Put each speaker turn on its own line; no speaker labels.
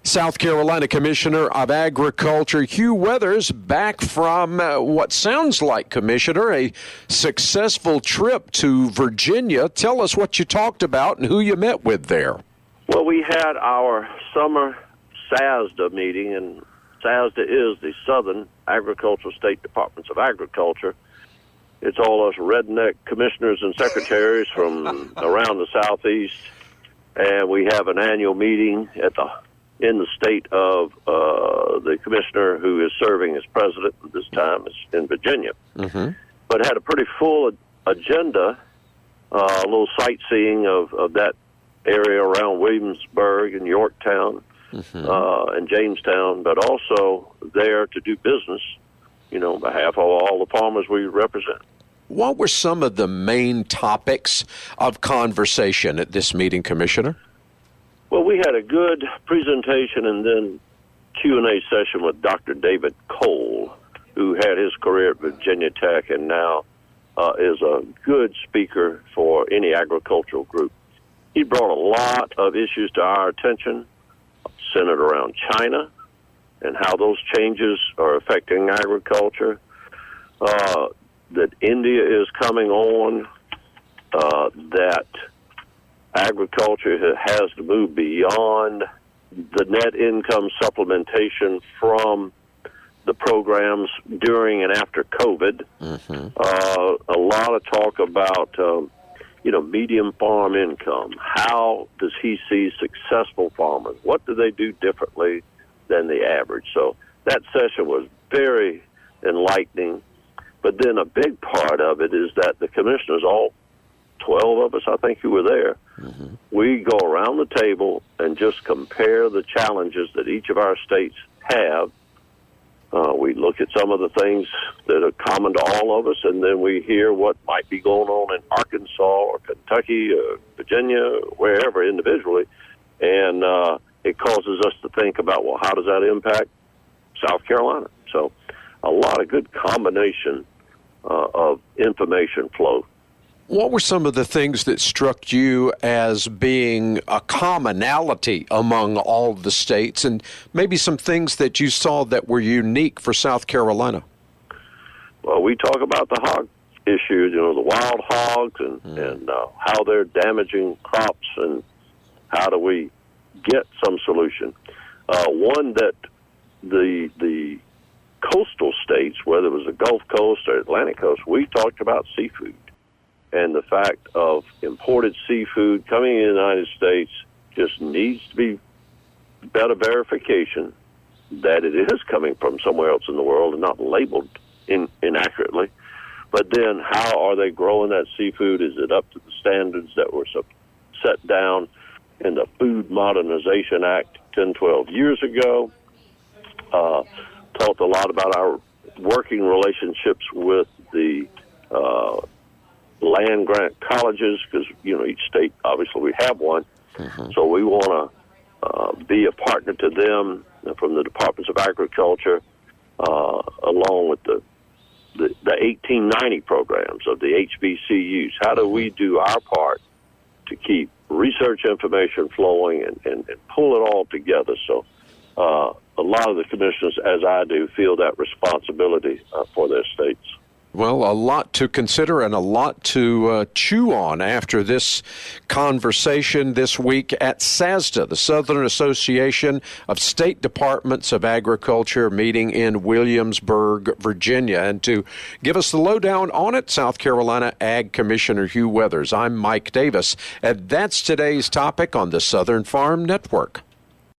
South Carolina Commissioner of Agriculture Hugh Weathers back from what sounds like, Commissioner, a successful trip to Virginia. Tell us what you talked about and who you met with there.
Well, we had our summer SASDA meeting, and SASDA is the Southern Agricultural State Departments of Agriculture. It's all us redneck commissioners and secretaries from around the Southeast, and we have an annual meeting in the state of the commissioner who is serving as president at this time is in Virginia. Mm-hmm. But had a pretty full agenda, a little sightseeing of that area around Williamsburg and Yorktown and Jamestown, but also there to do business, on behalf of all the farmers we represent.
What were some of the main topics of conversation at this meeting, Commissioner?
Well, we had a good presentation and then Q&A session with Dr. David Cole, who had his career at Virginia Tech and now is a good speaker for any agricultural group. He brought a lot of issues to our attention, centered around China and how those changes are affecting agriculture, that India is coming on, that agriculture has to move beyond the net income supplementation from the programs during and after COVID. A lot of talk about, medium farm income. How does he see successful farmers? What do they do differently than the average? So that session was very enlightening. But then a big part of it is that the commissioners, all 12 of us, I think, who were there, we go around the table and just compare the challenges that each of our states have. We look at some of the things that are common to all of us, and then we hear what might be going on in Arkansas or Kentucky or Virginia, or wherever individually, and it causes us to think about, well, how does that impact South Carolina? So a lot of good combination of information flow.
What were some of the things that struck you as being a commonality among all the states, and maybe some things that you saw that were unique for South Carolina?
Well, we talk about the hog issue, the wild hogs and how they're damaging crops and how do we get some solution. One that the coastal states, whether it was the Gulf Coast or Atlantic Coast, we talked about seafood. And the fact of imported seafood coming in the United States just needs to be better verification that it is coming from somewhere else in the world and not labeled inaccurately. But then how are they growing that seafood? Is it up to the standards that were set down in the Food Modernization Act 10, 12 years ago? Talked a lot about our working relationships with the land grant colleges, because each state obviously we have one, so we want to be a partner to them from the Departments of Agriculture, along with the 1890 programs of the HBCUs. How do we do our part to keep research information flowing and pull it all together? So a lot of the commissioners, as I do, feel that responsibility for their states.
Well, a lot to consider and a lot to chew on after this conversation this week at SASDA, the Southern Association of State Departments of Agriculture, meeting in Williamsburg, Virginia. And to give us the lowdown on it, South Carolina Ag Commissioner Hugh Weathers. I'm Mike Davis, and that's today's topic on the Southern Farm Network.